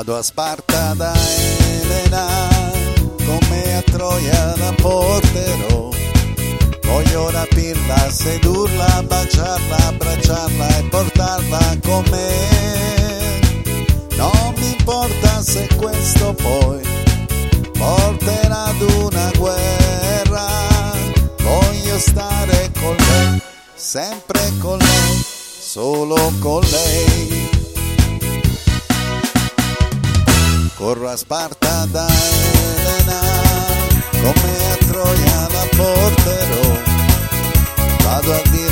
Vado a Sparta da Elena, come a Troia la porterò. Voglio rapirla, sedurla, baciarla, abbracciarla e portarla con me. Non mi importa se questo poi porterà ad una guerra. Voglio stare con lei, sempre con lei, solo con lei. Corro a Sparta da Elena, come a Troia la porterò. Vado a dire